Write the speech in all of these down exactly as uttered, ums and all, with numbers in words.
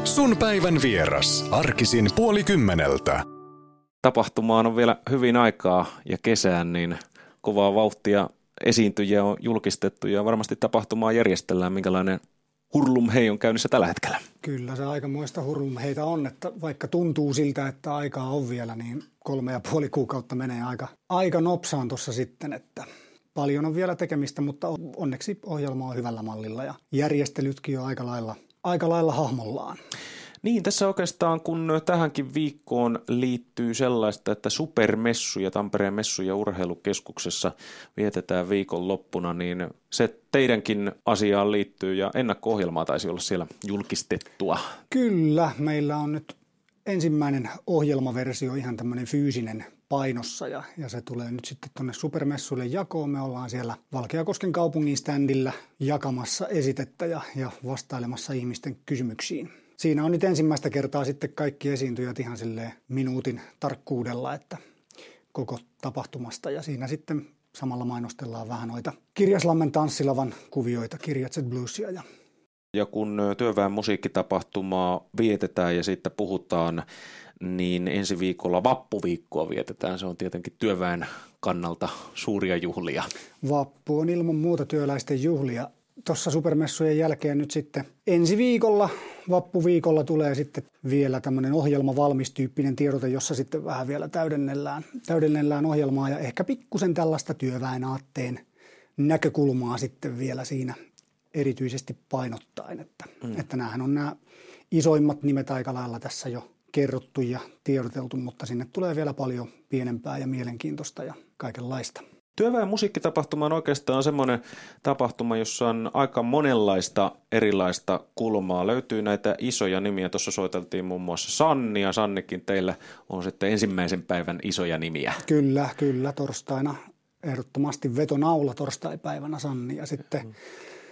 Sun päivän vieras. Arkisin puoli kymmeneltä. Tapahtumaan on vielä hyvin aikaa ja kesään, niin kovaa vauhtia esiintyjiä on julkistettu ja varmasti tapahtumaa järjestellään. Minkälainen hurlumhei on käynnissä tällä hetkellä? Kyllä se aikamoista hurlumheitä on, että vaikka tuntuu siltä, että aikaa on vielä, niin kolme ja puoli kuukautta menee aika, aika nopsaan tuossa sitten, että paljon on vielä tekemistä, mutta onneksi ohjelma on hyvällä mallilla ja järjestelytkin on aika lailla, aika lailla hahmollaan. Niin, tässä oikeastaan kun tähänkin viikkoon liittyy sellaista, että supermessu ja Tampereen messu- ja urheilukeskuksessa vietetään viikonloppuna, niin se teidänkin asiaan liittyy ja ennakko-ohjelmaa taisi olla siellä julkistettua. Kyllä, meillä on nyt ensimmäinen ohjelmaversio, ihan tämmöinen fyysinen painossa ja, ja se tulee nyt sitten tuonne supermessuille jakoon. Me ollaan siellä Valkeakosken kaupungin standilla jakamassa esitettä ja, ja vastailemassa ihmisten kysymyksiin. Siinä on nyt ensimmäistä kertaa sitten kaikki esiintyjät ihan silleen minuutin tarkkuudella, että koko tapahtumasta. Ja siinä sitten samalla mainostellaan vähän noita Kirjaslammen tanssilavan kuvioita, Kirjatset bluesia. Ja, ja kun työväen musiikkitapahtumaa vietetään ja siitä puhutaan, niin ensi viikolla vappuviikkoa vietetään. Se on tietenkin työväen kannalta suuria juhlia. Vappu on ilman muuta työläisten juhlia. Tuossa supermessujen jälkeen nyt sitten ensi viikolla, vappuviikolla tulee sitten vielä tämmöinen ohjelmavalmistyyppinen tiedote, jossa sitten vähän vielä täydennellään, täydennellään ohjelmaa ja ehkä pikkusen tällaista työväen aatteen näkökulmaa sitten vielä siinä erityisesti painottaen, että, mm. että näähän on nämä isoimmat nimet aika lailla tässä jo kerrottu ja tiedoteltu, mutta sinne tulee vielä paljon pienempää ja mielenkiintoista ja kaikenlaista. Työväen musiikkitapahtuma on oikeastaan semmoinen tapahtuma, jossa on aika monenlaista erilaista kulmaa. Löytyy näitä isoja nimiä. Tuossa soiteltiin muun muassa Sanni ja Sannikin teillä on sitten ensimmäisen päivän isoja nimiä. Kyllä, kyllä. Torstaina ehdottomasti vetonaula torstaipäivänä Sanni ja sitten hmm.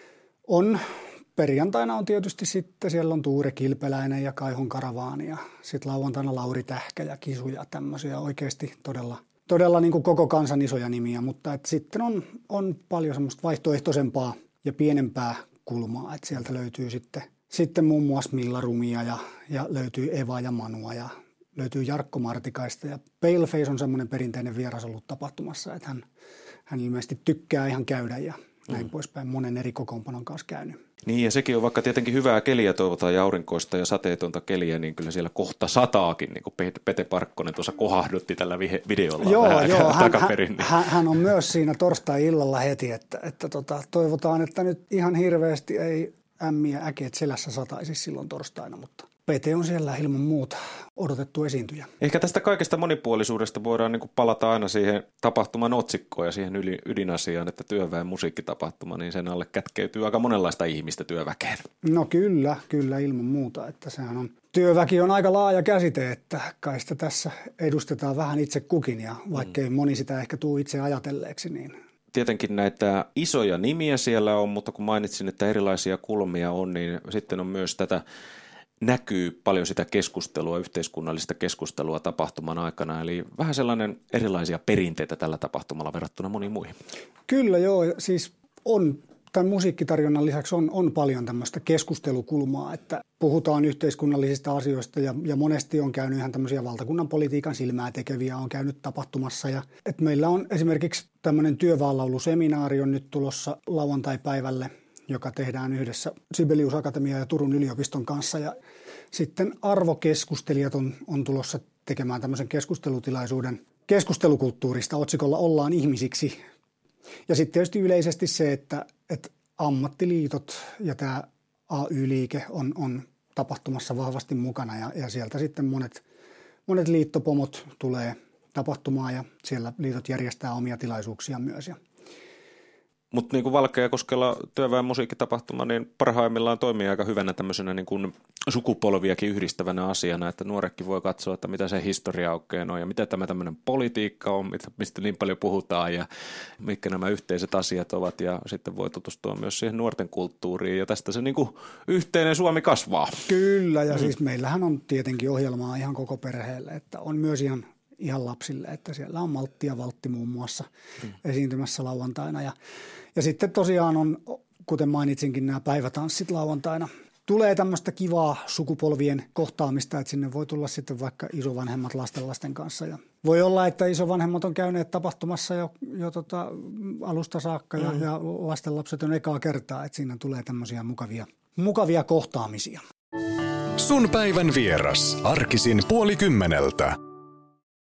on perjantaina on tietysti sitten siellä on Tuure Kilpeläinen ja Kaihon Karavaani ja sitten lauantaina Lauri Tähkä ja Kisu ja tämmöisiä oikeasti todella Todella niin kuin koko kansan isoja nimiä, mutta et sitten on, on paljon semmoista vaihtoehtoisempaa ja pienempää kulmaa. Et sieltä löytyy sitten, sitten muun muassa Milla Rumia ja, ja löytyy Eva ja Manua ja löytyy Jarkko Martikaista. Ja Paleface on semmoinen perinteinen vieras ollut tapahtumassa, että hän, hän ilmeisesti tykkää ihan käydä ja näin mm. poispäin monen eri kokoonpanon kanssa käynyt. Niin ja sekin on vaikka tietenkin hyvää keliä toivotaan ja aurinkoista ja sateetonta keliä, niin kyllä siellä kohta sataakin, niin kuin Pete Parkkonen tuossa kohahdutti tällä videolla joo, vähän joo, takaperin. Hän, hän, hän on myös siinä torstai-illalla heti, että, että tota, toivotaan, että nyt ihan hirveästi ei ämmiä äkeet selässä sataisi silloin torstaina, mutta Pete on siellä ilman muuta odotettu esiintyjä. Ehkä tästä kaikesta monipuolisuudesta voidaan niin kuin palata aina siihen tapahtuman otsikkoon ja siihen ydinasiaan, että työväen musiikkitapahtuma, niin sen alle kätkeytyy aika monenlaista ihmistä työväkeen. No kyllä, kyllä ilman muuta, että sehän on, työväki on aika laaja käsite, että kai sitä tässä edustetaan vähän itse kukin ja vaikkei mm. moni sitä ehkä tuu itse ajatelleeksi, niin tietenkin näitä isoja nimiä siellä on, mutta kun mainitsin, että erilaisia kulmia on, niin sitten on myös tätä näkyy paljon sitä keskustelua, yhteiskunnallista keskustelua tapahtuman aikana, eli vähän sellainen erilaisia perinteitä tällä tapahtumalla verrattuna moniin muihin. Kyllä joo, siis on, tämän musiikkitarjonnan lisäksi on, on paljon tämmöistä keskustelukulmaa, että puhutaan yhteiskunnallisista asioista ja, ja monesti on käynyt ihan tämmöisiä valtakunnan politiikan silmää tekeviä, on käynyt tapahtumassa. Ja, että meillä on esimerkiksi tämmöinen työväenlauluseminaari on nyt tulossa lauantai-päivälle, joka tehdään yhdessä Sibelius Akatemia ja Turun yliopiston kanssa. Ja sitten arvokeskustelijat on, on tulossa tekemään tämmöisen keskustelutilaisuuden keskustelukulttuurista otsikolla Ollaan ihmisiksi. Ja sitten tietysti yleisesti se, että, että ammattiliitot ja tämä A Y-liike on, on tapahtumassa vahvasti mukana ja, ja sieltä sitten monet, monet liittopomot tulee tapahtumaan ja siellä liitot järjestää omia tilaisuuksia myös. Mutta niin kuin Valkeakoskella työväen musiikkitapahtuma, niin parhaimmillaan toimii aika hyvänä tämmöisenä niin kuin sukupolviakin yhdistävänä asiana, että nuoretkin voi katsoa, että mitä se historia oikein on ja mitä tämä tämmöinen politiikka on, mistä niin paljon puhutaan ja mitkä nämä yhteiset asiat ovat ja sitten voi tutustua myös siihen nuorten kulttuuriin ja tästä se niin kuin yhteinen Suomi kasvaa. Kyllä ja mm. siis meillähän on tietenkin ohjelmaa ihan koko perheelle, että on myös ihan ihan lapsille, että siellä on Maltti ja Valtti muun muassa mm. esiintymässä lauantaina. Ja, ja sitten tosiaan on, kuten mainitsinkin, nämä päivätanssit lauantaina tulee tämmöistä kivaa sukupolvien kohtaamista, että sinne voi tulla sitten vaikka isovanhemmat lastenlasten kanssa. Ja voi olla, että isovanhemmat on käyneet tapahtumassa jo, jo tota alusta saakka ja, mm. ja lastenlapset on ekaa kertaa, että siinä tulee tämmöisiä mukavia, mukavia kohtaamisia. Sun päivän vieras. Arkisin puoli kymmeneltä.